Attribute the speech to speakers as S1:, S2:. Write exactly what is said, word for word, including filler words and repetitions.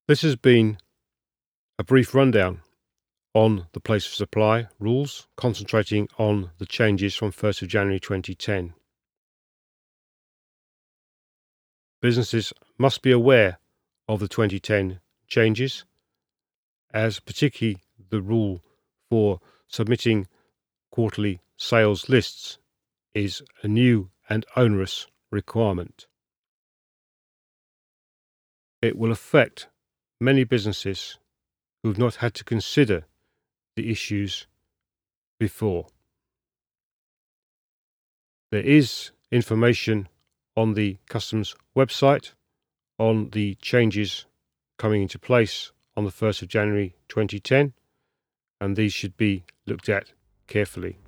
S1: This has been a brief rundown on the place of supply rules, concentrating on the changes from first of January twenty ten. Businesses must be aware of the twenty ten changes, as particularly the rule for submitting quarterly sales lists is a new and onerous requirement. It will affect many businesses who have not had to consider the issues before. There is information on the customs website on the changes coming into place on the first of January twenty ten, and these should be looked at carefully.